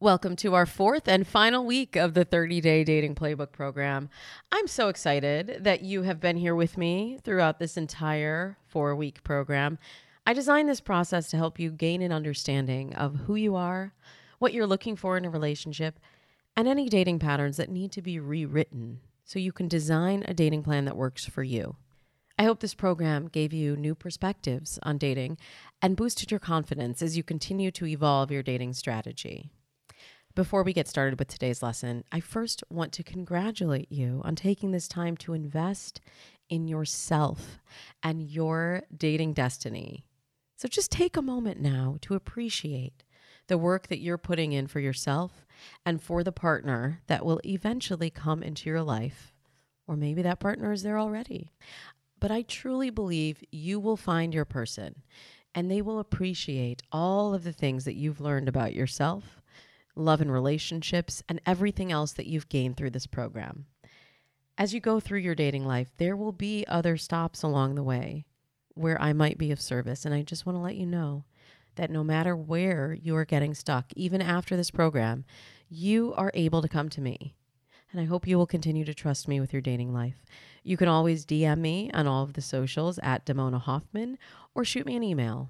Welcome to our fourth and final week of the 30-Day Dating Playbook program. I'm so excited that you have been here with me throughout this entire 4-week program. I designed this process to help you gain an understanding of who you are, what you're looking for in a relationship, and any dating patterns that need to be rewritten so you can design a dating plan that works for you. I hope this program gave you new perspectives on dating and boosted your confidence as you continue to evolve your dating strategy. Before we get started with today's lesson, I first want to congratulate you on taking this time to invest in yourself and your dating destiny. So just take a moment now to appreciate the work that you're putting in for yourself and for the partner that will eventually come into your life. Or maybe that partner is there already. But I truly believe you will find your person and they will appreciate all of the things that you've learned about yourself, love and relationships, and everything else that you've gained through this program. As you go through your dating life, there will be other stops along the way where I might be of service. And I just want to let you know that no matter where you are getting stuck, even after this program, you are able to come to me. And I hope you will continue to trust me with your dating life. You can always DM me on all of the socials at Damona Hoffman or shoot me an email,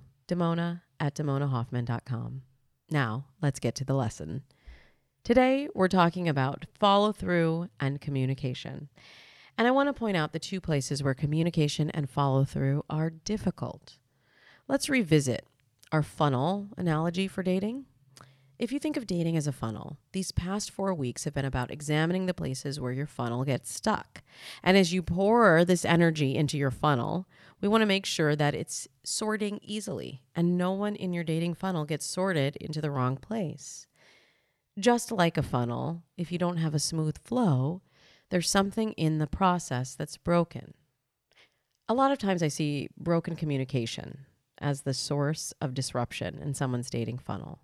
damona@damonahoffman.com. Now, let's get to the lesson. Today, we're talking about follow-through and communication. And I want to point out the two places where communication and follow-through are difficult. Let's revisit our funnel analogy for dating. If you think of dating as a funnel, these past 4 weeks have been about examining the places where your funnel gets stuck. And as you pour this energy into your funnel, we want to make sure that it's sorting easily and no one in your dating funnel gets sorted into the wrong place. Just like a funnel, if you don't have a smooth flow, there's something in the process that's broken. A lot of times I see broken communication as the source of disruption in someone's dating funnel.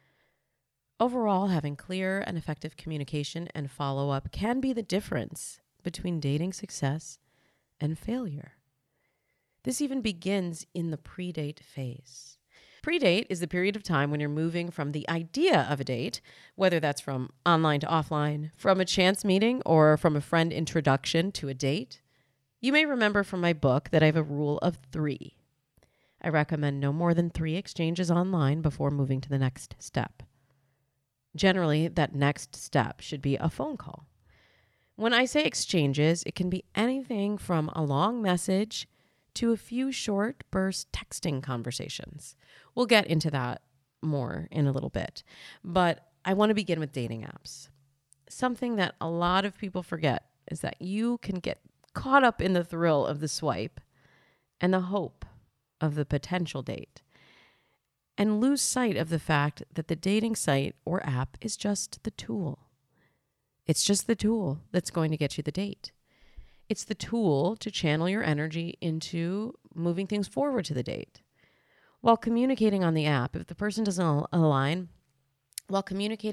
Overall, having clear and effective communication and follow-up can be the difference between dating success and failure. This even begins in the pre-date phase. Pre-date is the period of time when you're moving from the idea of a date, whether that's from online to offline, from a chance meeting, or from a friend introduction to a date. You may remember from my book that I have a rule of 3. I recommend no more than 3 exchanges online before moving to the next step. Generally, that next step should be a phone call. When I say exchanges, it can be anything from a long message to a few short burst texting conversations. We'll get into that more in a little bit, but I want to begin with dating apps. Something that a lot of people forget is that you can get caught up in the thrill of the swipe and the hope of the potential date, and lose sight of the fact that the dating site or app is just the tool. It's just the tool that's going to get you the date. It's the tool to channel your energy into moving things forward to the date. While communicating on the app, if the person doesn't align with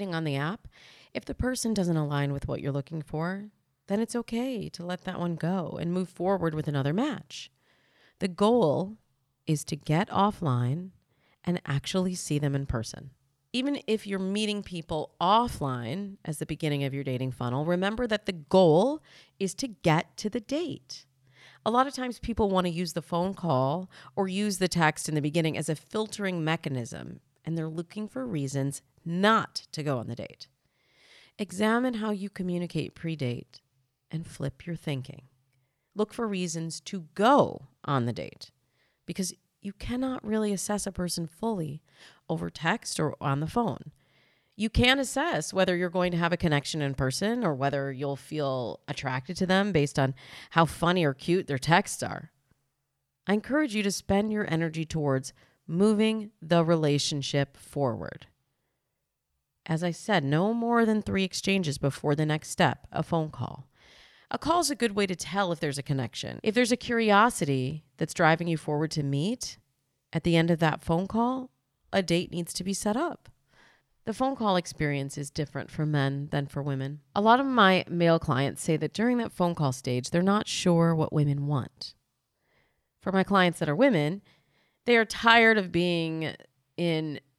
what you're looking for, then it's okay to let that one go and move forward with another match. The goal is to get offline and actually see them in person. Even if you're meeting people offline as the beginning of your dating funnel, remember that the goal is to get to the date. A lot of times people want to use the phone call or use the text in the beginning as a filtering mechanism, and they're looking for reasons not to go on the date. Examine how you communicate pre-date and flip your thinking. Look for reasons to go on the date, because you cannot really assess a person fully over text or on the phone. You can assess whether you're going to have a connection in person or whether you'll feel attracted to them based on how funny or cute their texts are. I encourage you to spend your energy towards moving the relationship forward. As I said, no more than 3 exchanges before the next step, a phone call. A call is a good way to tell if there's a connection. If there's a curiosity that's driving you forward to meet, at the end of that phone call, a date needs to be set up. The phone call experience is different for men than for women. A lot of my male clients say that during that phone call stage, they're not sure what women want. For my clients that are women, they are tired of being in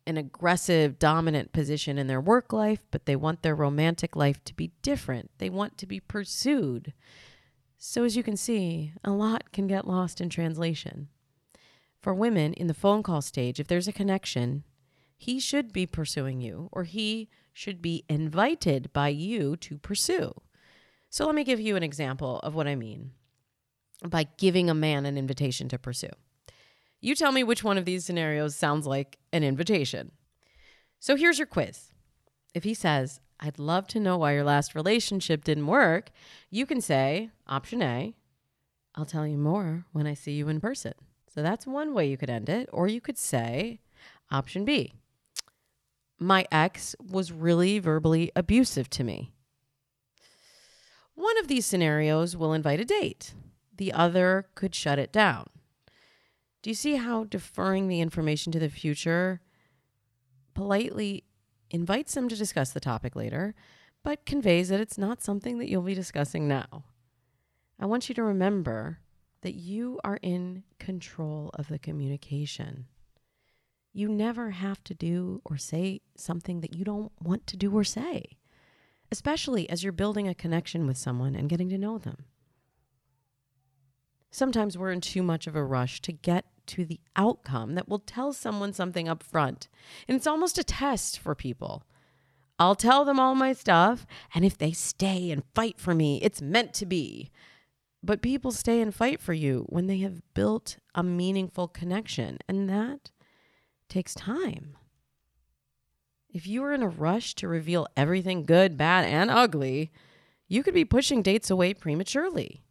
an aggressive, dominant position in their work life, but they want their romantic life to be different. They want to be pursued. So as you can see, a lot can get lost in translation. For women in the phone call stage, if there's a connection, he should be pursuing you, or he should be invited by you to pursue. So let me give you an example of what I mean by giving a man an invitation to pursue. You tell me which one of these scenarios sounds like an invitation. So here's your quiz. If he says, I'd love to know why your last relationship didn't work, you can say, option A, I'll tell you more when I see you in person. So that's one way you could end it. Or you could say, option B, my ex was really verbally abusive to me. One of these scenarios will invite a date. The other could shut it down. Do you see how deferring the information to the future politely invites them to discuss the topic later, but conveys that it's not something that you'll be discussing now? I want you to remember that you are in control of the communication. You never have to do or say something that you don't want to do or say, especially as you're building a connection with someone and getting to know them. Sometimes we're in too much of a rush to get to the outcome that will tell someone something up front. And it's almost a test for people. I'll tell them all my stuff, and if they stay and fight for me, it's meant to be. But people stay and fight for you when they have built a meaningful connection, and that takes time. If you are in a rush to reveal everything good, bad, and ugly, you could be pushing dates away prematurely.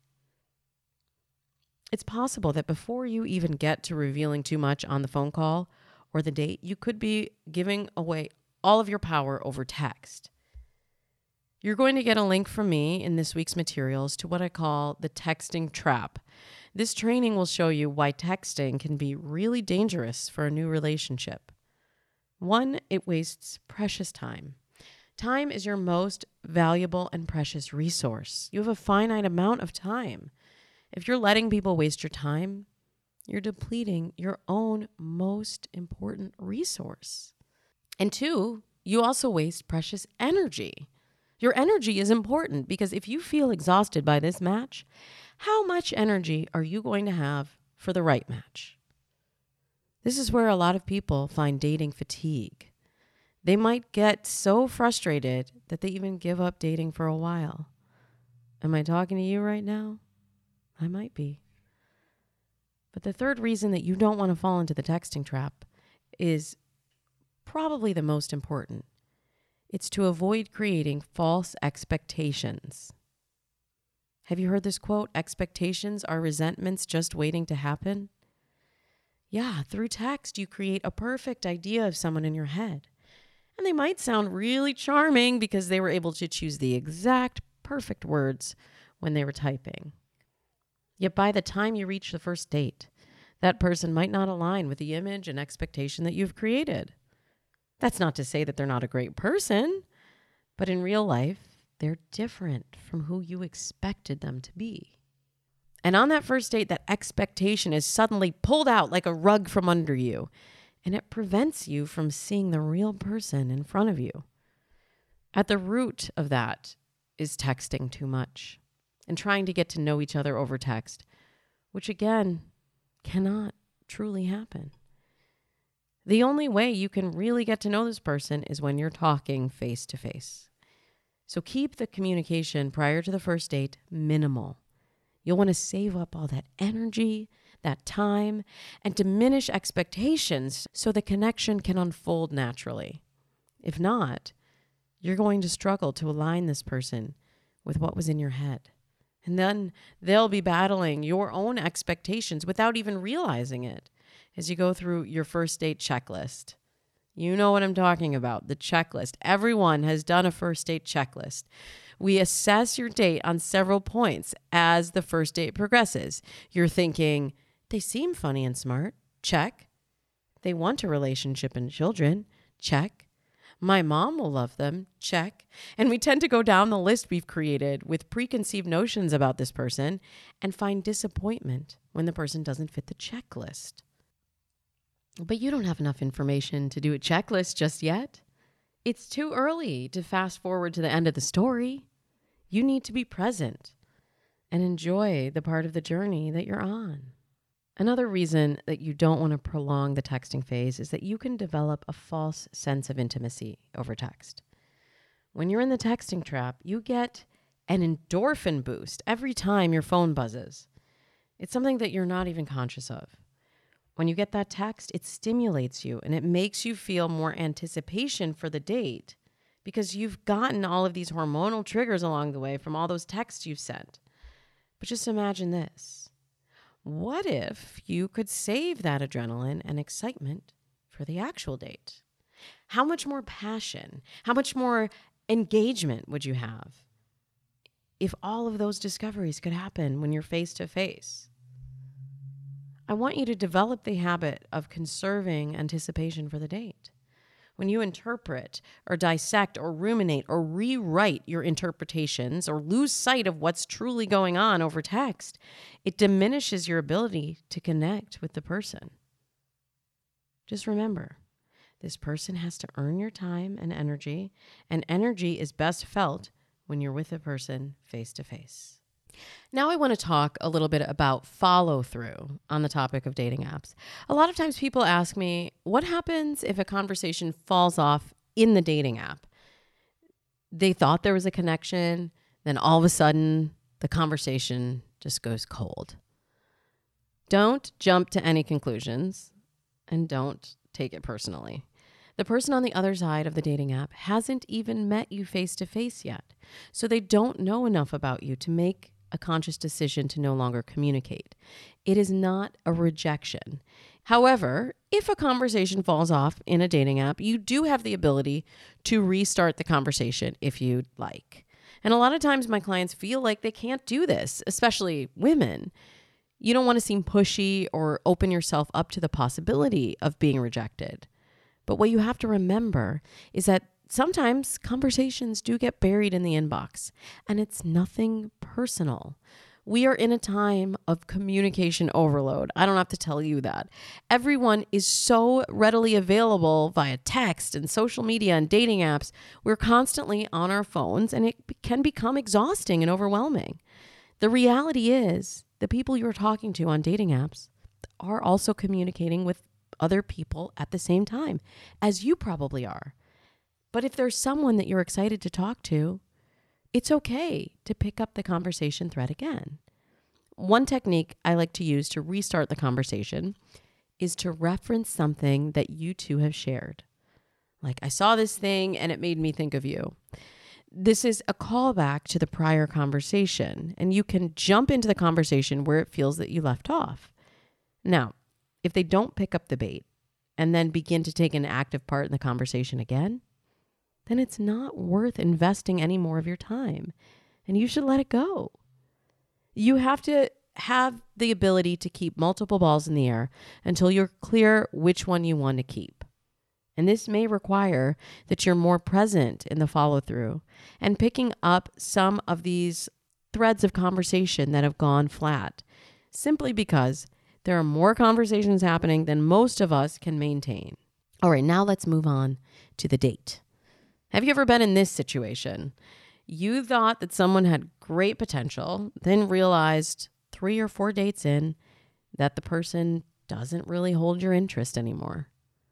It's possible that before you even get to revealing too much on the phone call or the date, you could be giving away all of your power over text. You're going to get a link from me in this week's materials to what I call the texting trap. This training will show you why texting can be really dangerous for a new relationship. One, it wastes precious time. Time is your most valuable and precious resource. You have a finite amount of time. If you're letting people waste your time, you're depleting your own most important resource. And two, you also waste precious energy. Your energy is important because if you feel exhausted by this match, how much energy are you going to have for the right match? This is where a lot of people find dating fatigue. They might get so frustrated that they even give up dating for a while. Am I talking to you right now? I might be. But the third reason that you don't want to fall into the texting trap is probably the most important. It's to avoid creating false expectations. Have you heard this quote? Expectations are resentments just waiting to happen. Yeah, through text, you create a perfect idea of someone in your head. And they might sound really charming because they were able to choose the exact perfect words when they were typing. Yet by the time you reach the first date, that person might not align with the image and expectation that you've created. That's not to say that they're not a great person, but in real life, they're different from who you expected them to be. And on that first date, that expectation is suddenly pulled out like a rug from under you, and it prevents you from seeing the real person in front of you. At the root of that is texting too much and trying to get to know each other over text, which again, cannot truly happen. The only way you can really get to know this person is when you're talking face to face. So keep the communication prior to the first date minimal. You'll want to save up all that energy, that time, and diminish expectations so the connection can unfold naturally. If not, you're going to struggle to align this person with what was in your head. And then they'll be battling your own expectations without even realizing it as you go through your first date checklist. You know what I'm talking about, the checklist. Everyone has done a first date checklist. We assess your date on several points as the first date progresses. You're thinking, they seem funny and smart. Check. They want a relationship and children. Check. My mom will love them. Check. And we tend to go down the list we've created with preconceived notions about this person and find disappointment when the person doesn't fit the checklist. But you don't have enough information to do a checklist just yet. It's too early to fast forward to the end of the story. You need to be present and enjoy the part of the journey that you're on. Another reason that you don't want to prolong the texting phase is that you can develop a false sense of intimacy over text. When you're in the texting trap, you get an endorphin boost every time your phone buzzes. It's something that you're not even conscious of. When you get that text, it stimulates you and it makes you feel more anticipation for the date because you've gotten all of these hormonal triggers along the way from all those texts you've sent. But just imagine this. What if you could save that adrenaline and excitement for the actual date? How much more passion, how much more engagement would you have if all of those discoveries could happen when you're face to face? I want you to develop the habit of conserving anticipation for the date. When you interpret or dissect or ruminate or rewrite your interpretations or lose sight of what's truly going on over text, it diminishes your ability to connect with the person. Just remember, this person has to earn your time and energy is best felt when you're with a person face to face. Now I want to talk a little bit about follow through on the topic of dating apps. A lot of times people ask me, what happens if a conversation falls off in the dating app? They thought there was a connection, then all of a sudden the conversation just goes cold. Don't jump to any conclusions and don't take it personally. The person on the other side of the dating app hasn't even met you face to face yet, so they don't know enough about you to make a conscious decision to no longer communicate. It is not a rejection. However, if a conversation falls off in a dating app, you do have the ability to restart the conversation if you'd like. And a lot of times my clients feel like they can't do this, especially women. You don't want to seem pushy or open yourself up to the possibility of being rejected. But what you have to remember is that sometimes conversations do get buried in the inbox, and it's nothing personal. We are in a time of communication overload. I don't have to tell you that. Everyone is so readily available via text and social media and dating apps. We're constantly on our phones, and it can become exhausting and overwhelming. The reality is the people you're talking to on dating apps are also communicating with other people at the same time, as you probably are. But if there's someone that you're excited to talk to, it's okay to pick up the conversation thread again. One technique I like to use to restart the conversation is to reference something that you two have shared. Like, I saw this thing and it made me think of you. This is a callback to the prior conversation, and you can jump into the conversation where it feels that you left off. Now, if they don't pick up the bait and then begin to take an active part in the conversation again, then it's not worth investing any more of your time, and you should let it go. You have to have the ability to keep multiple balls in the air until you're clear which one you want to keep. And this may require that you're more present in the follow-through and picking up some of these threads of conversation that have gone flat, simply because there are more conversations happening than most of us can maintain. All right, now let's move on to the date. Have you ever been in this situation? You thought that someone had great potential, then realized 3 or 4 dates in that the person doesn't really hold your interest anymore.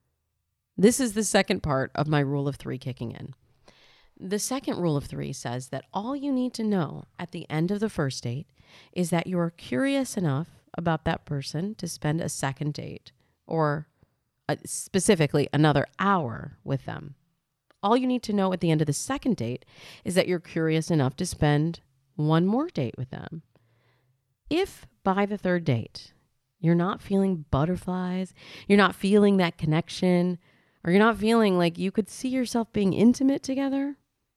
This is the second part of my rule of 3 kicking in. The second rule of 3 says that all you need to know at the end of the first date is that you're curious enough about that person to spend a second date, or specifically another hour with them. All you need to know at the end of the second date is that you're curious enough to spend one more date with them. If by the third date, you're not feeling butterflies, you're not feeling that connection, or you're not feeling like you could see yourself being intimate together,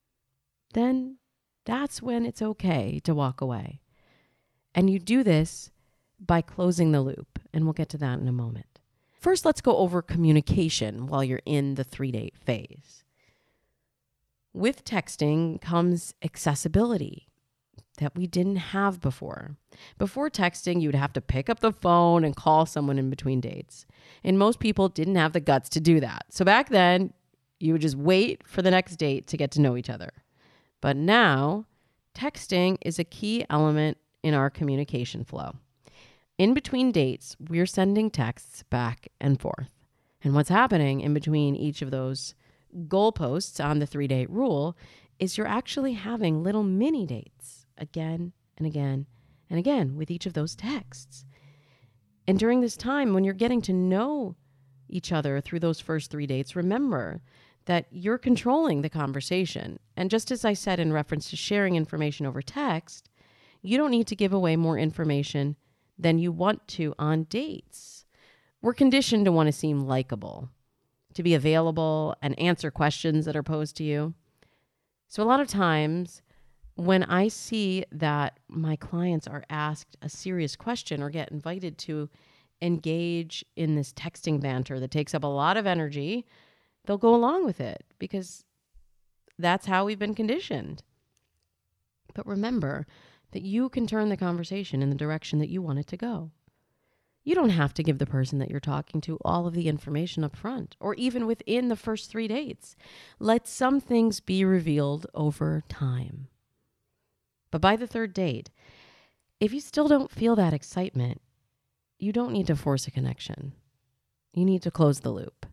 then that's when it's okay to walk away. And you do this by closing the loop, and we'll get to that in a moment. First, let's go over communication while you're in the 3-date phase. With texting comes accessibility. that we didn't have before. Before texting, you'd have to pick up the phone and call someone in between dates. And most people didn't have the guts to do that. So back then, you would just wait for the next date to get to know each other. But now, texting is a key element in our communication flow. In between dates, we're sending texts back and forth. And what's happening in between each of those goalposts on the 3-date rule is you're actually having little mini dates again and again and again with each of those texts. And during this time, when you're getting to know each other through those first 3 dates, remember that you're controlling the conversation. And just as I said in reference to sharing information over text, you don't need to give away more information than you want to on dates. We're conditioned to want to seem likable, to be available and answer questions that are posed to you. So a lot of times when I see that my clients are asked a serious question or get invited to engage in this texting banter that takes up a lot of energy, they'll go along with it because that's how we've been conditioned. But remember that you can turn the conversation in the direction that you want it to go. You don't have to give the person that you're talking to all of the information up front or even within the first 3 dates. Let some things be revealed over time. But by the 3rd date, if you still don't feel that excitement, you don't need to force a connection. You need to close the loop.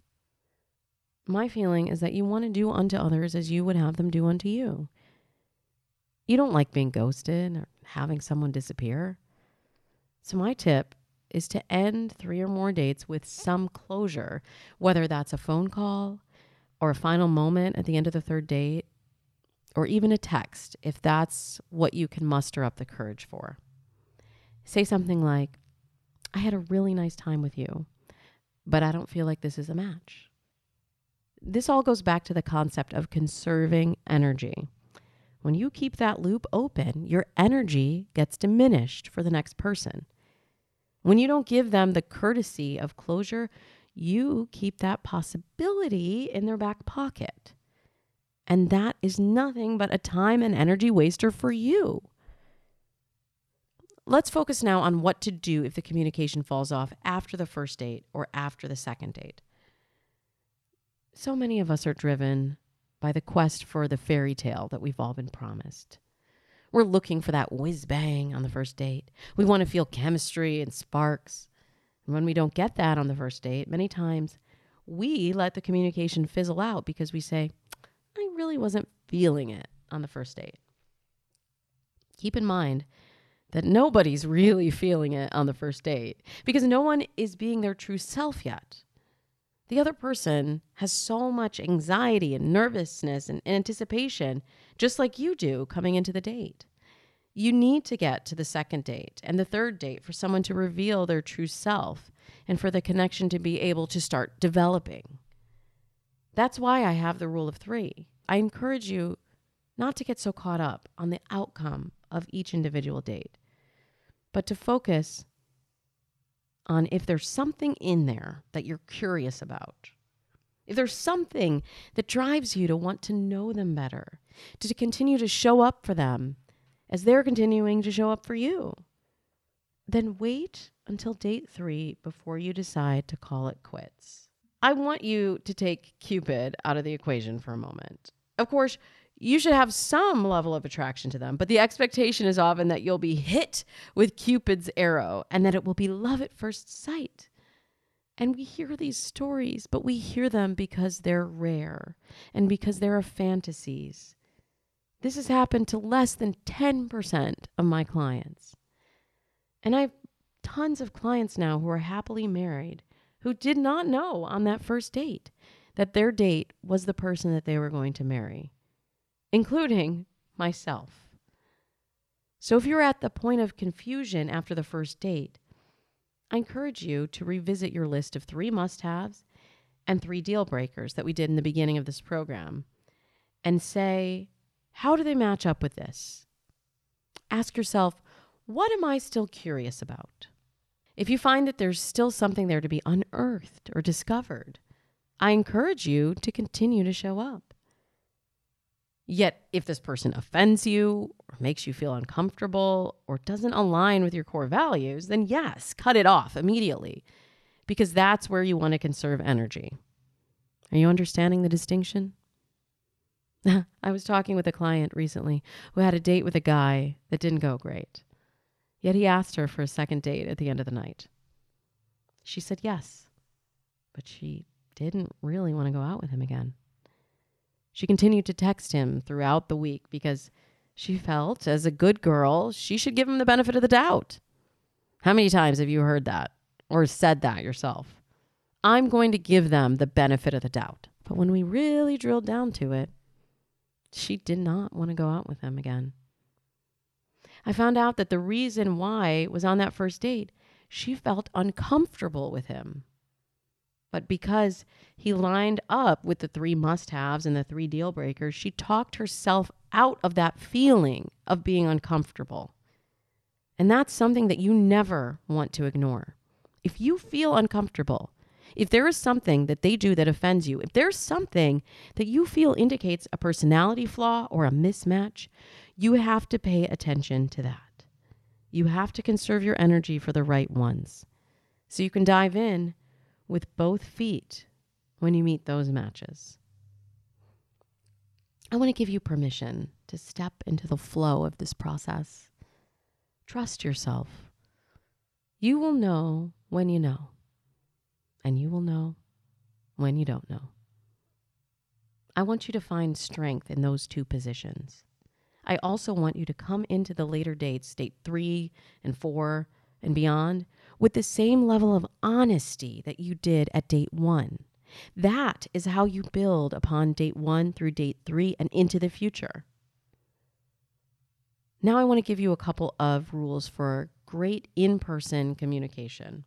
My feeling is that you want to do unto others as you would have them do unto you. You don't like being ghosted or having someone disappear. So my tip is to end 3 or more dates with some closure, whether that's a phone call or a final moment at the end of the 3rd date, or even a text if that's what you can muster up the courage for. Say something like, I had a really nice time with you, but I don't feel like this is a match. This all goes back to the concept of conserving energy. When you keep that loop open, your energy gets diminished for the next person. When you don't give them the courtesy of closure, you keep that possibility in their back pocket. And that is nothing but a time and energy waster for you. Let's focus now on what to do if the communication falls off after the 1st date or after the 2nd date. So many of us are driven by the quest for the fairy tale that we've all been promised. We're looking for that whiz bang on the 1st date. We want to feel chemistry and sparks. And when we don't get that on the 1st date, many times we let the communication fizzle out because we say, I really wasn't feeling it on the 1st date. Keep in mind that nobody's really feeling it on the 1st date because no one is being their true self yet. The other person has so much anxiety and nervousness and anticipation, just like you do coming into the date. You need to get to the 2nd date and the 3rd date for someone to reveal their true self and for the connection to be able to start developing. That's why I have the rule of 3. I encourage you not to get so caught up on the outcome of each individual date, but to focus on if there's something in there that you're curious about. If there's something that drives you to want to know them better, to continue to show up for them as they're continuing to show up for you, then wait until date 3 before you decide to call it quits. I want you to take Cupid out of the equation for a moment. Of course, you should have some level of attraction to them, but the expectation is often that you'll be hit with Cupid's arrow and that it will be love at first sight. And we hear these stories, but we hear them because they're rare and because there are fantasies. This has happened to less than 10% of my clients. And I have tons of clients now who are happily married who did not know on that 1st date that their date was the person that they were going to marry, including myself. So if you're at the point of confusion after the 1st date, I encourage you to revisit your list of 3 must-haves and 3 deal breakers that we did in the beginning of this program and say, how do they match up with this? Ask yourself, what am I still curious about? If you find that there's still something there to be unearthed or discovered, I encourage you to continue to show up. Yet, if this person offends you or makes you feel uncomfortable or doesn't align with your core values, then yes, cut it off immediately, because that's where you want to conserve energy. Are you understanding the distinction? I was talking with a client recently who had a date with a guy that didn't go great. Yet he asked her for a second date at the end of the night. She said yes, but she didn't really want to go out with him again. She continued to text him throughout the week because she felt, as a good girl, she should give him the benefit of the doubt. How many times have you heard that or said that yourself? I'm going to give them the benefit of the doubt. But when we really drilled down to it, she did not want to go out with him again. I found out that the reason why was on that first date, she felt uncomfortable with him. But because he lined up with the 3 must-haves and the 3 deal breakers, she talked herself out of that feeling of being uncomfortable. And that's something that you never want to ignore. If you feel uncomfortable, if there is something that they do that offends you, if there's something that you feel indicates a personality flaw or a mismatch, you have to pay attention to that. You have to conserve your energy for the right ones, so you can dive in with both feet when you meet those matches. I want to give you permission to step into the flow of this process. Trust yourself. You will know when you know, and you will know when you don't know. I want you to find strength in those 2 positions. I also want you to come into the later dates, date 3 and 4 and beyond, with the same level of honesty that you did at date 1. That is how you build upon date 1 through date 3 and into the future. Now I want to give you a couple of rules for great in-person communication.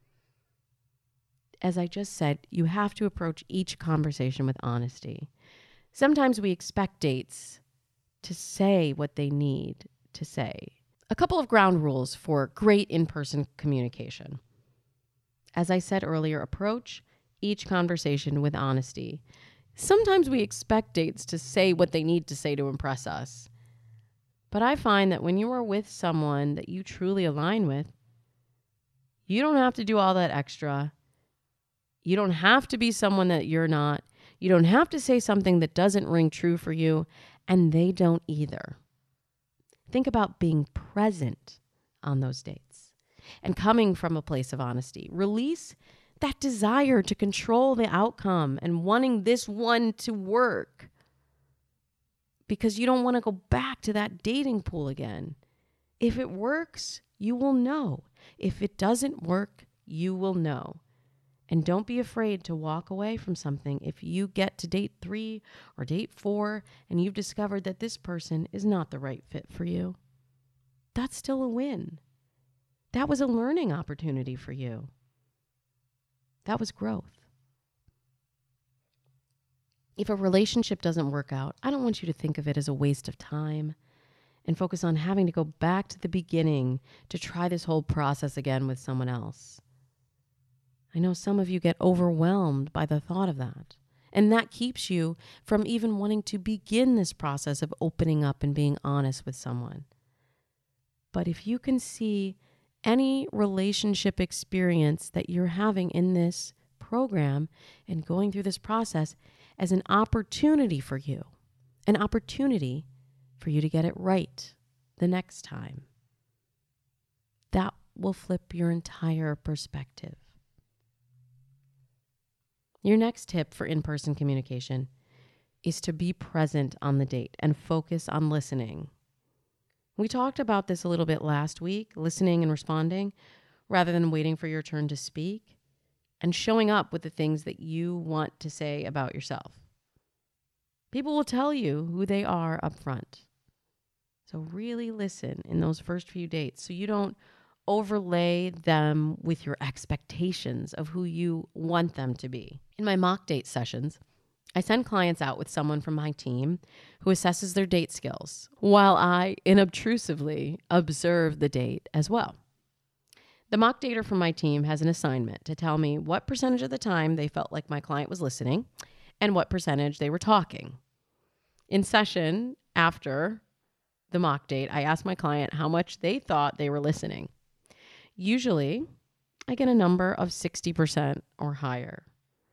As I just said, you have to approach each conversation with honesty. Sometimes we expect dates to say what they need to say. A couple of ground rules for great in-person communication. As I said earlier, approach each conversation with honesty. Sometimes we expect dates to say what they need to say to impress us. But I find that when you are with someone that you truly align with, you don't have to do all that extra. You don't have to be someone that you're not. You don't have to say something that doesn't ring true for you, and they don't either. Think about being present on those dates and coming from a place of honesty. Release that desire to control the outcome and wanting this one to work because you don't want to go back to that dating pool again. If it works, you will know. If it doesn't work, you will know. And don't be afraid to walk away from something if you get to date 3 or date 4 and you've discovered that this person is not the right fit for you. That's still a win. That was a learning opportunity for you. That was growth. If a relationship doesn't work out, I don't want you to think of it as a waste of time and focus on having to go back to the beginning to try this whole process again with someone else. I know some of you get overwhelmed by the thought of that, and that keeps you from even wanting to begin this process of opening up and being honest with someone. But if you can see any relationship experience that you're having in this program and going through this process as an opportunity for you to get it right the next time, that will flip your entire perspective. Your next tip for in-person communication is to be present on the date and focus on listening. We talked about this a little bit last week, listening and responding rather than waiting for your turn to speak, and showing up with the things that you want to say about yourself. People will tell you who they are up front. So really listen in those first few dates so you don't overlay them with your expectations of who you want them to be. In my mock date sessions, I send clients out with someone from my team who assesses their date skills, while I inobtrusively observe the date as well. The mock dater from my team has an assignment to tell me what percentage of the time they felt like my client was listening and what percentage they were talking. In session, after the mock date, I ask my client how much they thought they were listening. Usually, I get a number of 60% or higher.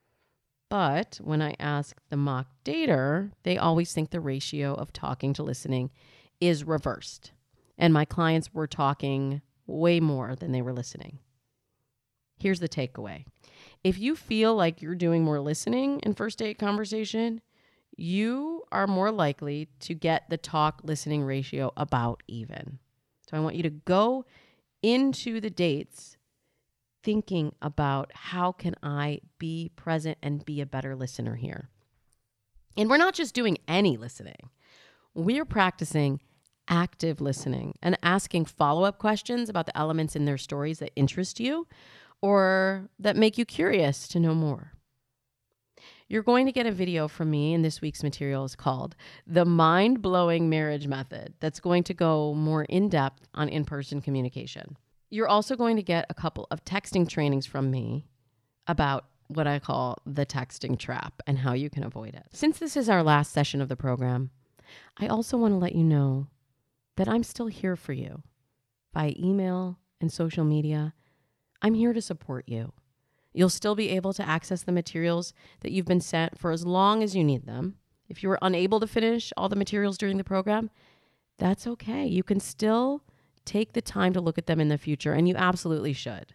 But when I ask the mock dater, they always think the ratio of talking to listening is reversed. And my clients were talking way more than they were listening. Here's the takeaway. If you feel like you're doing more listening in first date conversation, you are more likely to get the talk listening ratio about even. So I want you to go into the dates thinking about how can I be present and be a better listener here. And we're not just doing any listening. We're practicing active listening and asking follow-up questions about the elements in their stories that interest you or that make you curious to know more. You're going to get a video from me in this week's materials called The Mind-Blowing Marriage Method that's going to go more in-depth on in-person communication. You're also going to get a couple of texting trainings from me about what I call the texting trap and how you can avoid it. Since this is our last session of the program, I also want to let you know that I'm still here for you via email and social media. I'm here to support you. You'll still be able to access the materials that you've been sent for as long as you need them. If you were unable to finish all the materials during the program, that's okay. You can still take the time to look at them in the future, and you absolutely should.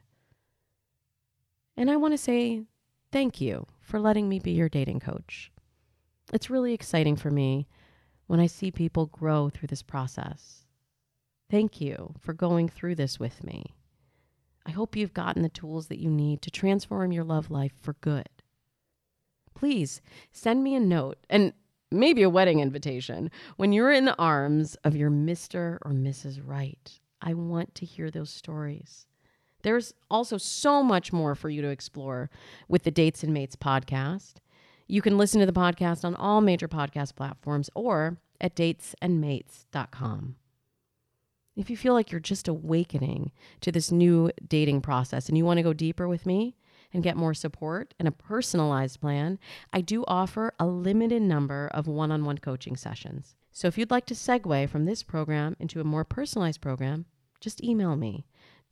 And I want to say thank you for letting me be your dating coach. It's really exciting for me when I see people grow through this process. Thank you for going through this with me. I hope you've gotten the tools that you need to transform your love life for good. Please send me a note and maybe a wedding invitation when you're in the arms of your Mr. or Mrs. Right. I want to hear those stories. There's also so much more for you to explore with the Dates and Mates podcast. You can listen to the podcast on all major podcast platforms or at datesandmates.com. If you feel like you're just awakening to this new dating process and you want to go deeper with me and get more support and a personalized plan, I do offer a limited number of one-on-one coaching sessions. So if you'd like to segue from this program into a more personalized program, just email me,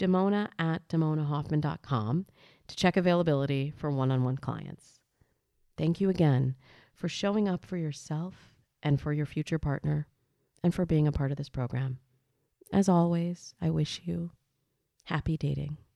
damona@damonahoffman.com, to check availability for one-on-one clients. Thank you again for showing up for yourself and for your future partner and for being a part of this program. As always, I wish you happy dating.